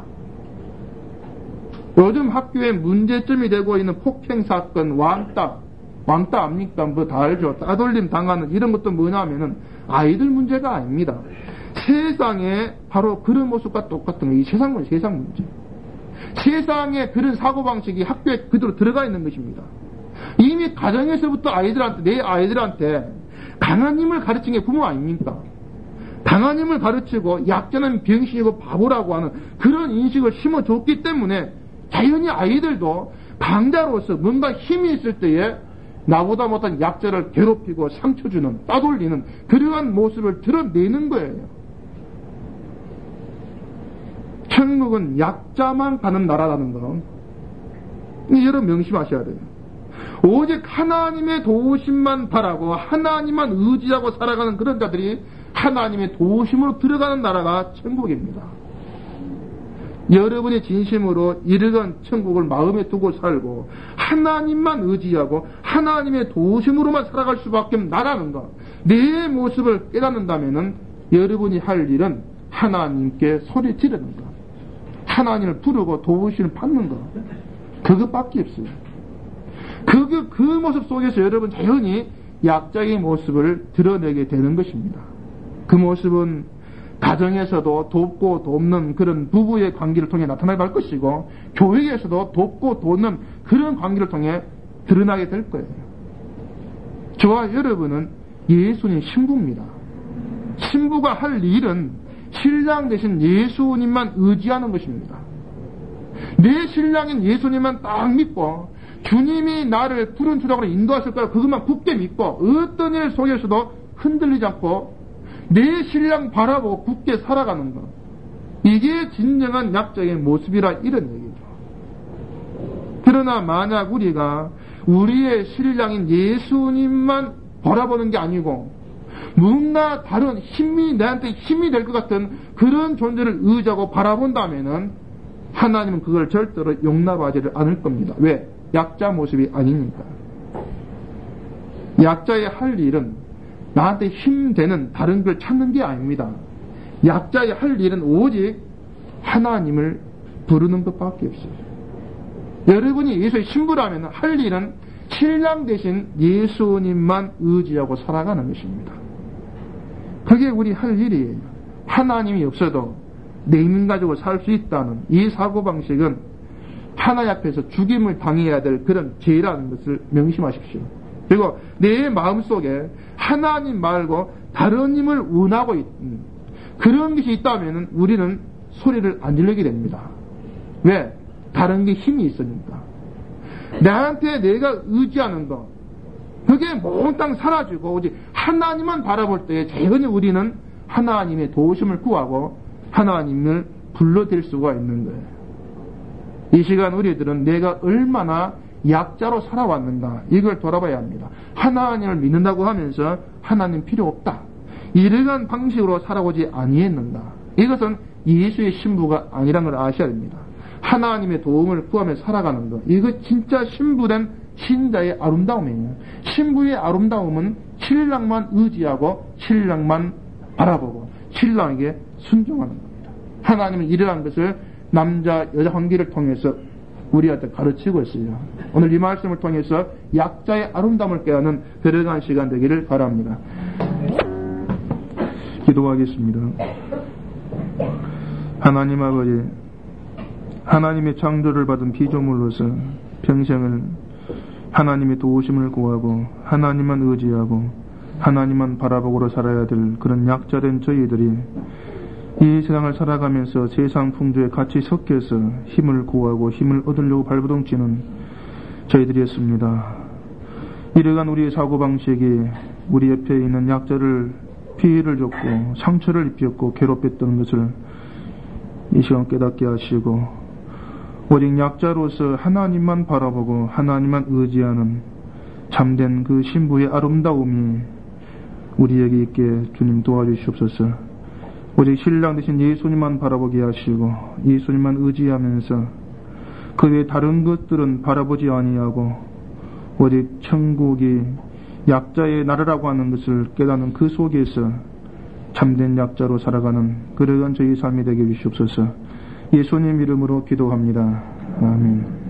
요즘 학교에 문제점이 되고 있는 폭행사건, 왕따, 왕따 압니까? 뭐 다 알죠. 따돌림 당하는 이런 것도 뭐냐면은 아이들 문제가 아닙니다. 세상에 바로 그런 모습과 똑같은 거, 이 세상 문제, 세상 문제. 세상에 그런 사고방식이 학교에 그대로 들어가 있는 것입니다. 이미 가정에서부터 아이들한테, 내 아이들한테 강한 힘을 가르친 게 부모 아닙니까? 강한 힘을 가르치고 약자는 병신이고 바보라고 하는 그런 인식을 심어줬기 때문에 자연히 아이들도 강자로서 뭔가 힘이 있을 때에 나보다 못한 약자를 괴롭히고 상처 주는, 따돌리는 그러한 모습을 드러내는 거예요. 천국은 약자만 가는 나라라는 거, 여러분 명심하셔야 돼요. 오직 하나님의 도우심만 바라고 하나님만 의지하고 살아가는 그런 자들이 하나님의 도우심으로 들어가는 나라가 천국입니다. 여러분이 진심으로 이르건 천국을 마음에 두고 살고 하나님만 의지하고 하나님의 도우심으로만 살아갈 수밖에 없다라는 것, 내 모습을 깨닫는다면 여러분이 할 일은 하나님께 소리 지르는 것, 하나님을 부르고 도우심을 받는 것, 그것밖에 없어요. 그, 그 모습 속에서 여러분 자연히 약자의 모습을 드러내게 되는 것입니다. 그 모습은 가정에서도 돕고 돕는 그런 부부의 관계를 통해 나타나게 될 것이고, 교회에서도 돕고 돕는 그런 관계를 통해 드러나게 될 거예요. 저와 여러분은 예수님 신부입니다. 신부가 할 일은 신랑 대신 예수님만 의지하는 것입니다. 내 신랑인 예수님만 딱 믿고 주님이 나를 푸른 초장으로 인도하실 거라 그것만 굳게 믿고 어떤 일 속에서도 흔들리지 않고 내 신랑 바라보고 굳게 살아가는 것, 이게 진정한 약자의 모습이라 이런 얘기죠. 그러나 만약 우리가 우리의 신랑인 예수님만 바라보는 게 아니고 뭔가 다른 힘이 나한테 힘이 될 것 같은 그런 존재를 의지하고 바라본다면은 하나님은 그걸 절대로 용납하지를 않을 겁니다. 왜? 약자 모습이 아니니까. 약자의 할 일은 나한테 힘되는 다른 걸 찾는 게 아닙니다. 약자의 할 일은 오직 하나님을 부르는 것밖에 없어요. 여러분이 예수의 신부라면 할 일은 신랑 대신 예수님만 의지하고 살아가는 것입니다. 그게 우리 할 일이에요. 하나님이 없어도 내 힘 가지고 살 수 있다는 이 사고방식은 하나님 앞에서 죽임을 당해야 될 그런 죄라는 것을 명심하십시오. 그리고 내 마음속에 하나님 말고 다른 힘을 원하고 있는 그런 것이 있다면 우리는 소리를 안 지르게 됩니다. 왜? 다른 게 힘이 있으니까. 나한테 내가 의지하는 것, 그게 몽땅 사라지고 오직 하나님만 바라볼 때에 자연히 우리는 하나님의 도우심을 구하고 하나님을 불러댈 수가 있는 거예요. 이 시간 우리들은 내가 얼마나 약자로 살아왔는가, 이걸 돌아봐야 합니다. 하나님을 믿는다고 하면서 하나님 필요 없다, 이러한 방식으로 살아오지 아니했는가, 이것은 예수의 신부가 아니라는 걸 아셔야 됩니다. 하나님의 도움을 구하며 살아가는 것, 이거 진짜 신부된 신자의 아름다움이에요. 신부의 아름다움은 신랑만 의지하고 신랑만 바라보고 신랑에게 순종하는 겁니다. 하나님은 이러한 것을 남자 여자 관계를 통해서 우리한테 가르치고 있어요. 오늘 이 말씀을 통해서 약자의 아름다움을 깨닫는 들어간 시간 되기를 바랍니다. 기도하겠습니다. 하나님 아버지, 하나님의 창조를 받은 피조물로서 평생을 하나님의 도우심을 구하고 하나님만 의지하고 하나님만 바라보고 살아야 될 그런 약자된 저희들이 이 세상을 살아가면서 세상 풍조에 같이 섞여서 힘을 구하고 힘을 얻으려고 발버둥치는 저희들이었습니다. 이러한 우리의 사고방식이 우리 옆에 있는 약자를 피해를 줬고 상처를 입혔고 괴롭혔던 것을 이 시간 깨닫게 하시고 오직 약자로서 하나님만 바라보고 하나님만 의지하는 참된 그 신부의 아름다움이 우리에게 있게 주님 도와주시옵소서. 오직 신랑 되신 예수님만 바라보게 하시고 예수님만 의지하면서 그 외 다른 것들은 바라보지 아니하고 오직 천국이 약자의 나라라고 하는 것을 깨닫는 그 속에서 참된 약자로 살아가는 그러한 저희 삶이 되게 해주시옵소서. 예수님 이름으로 기도합니다. 아멘.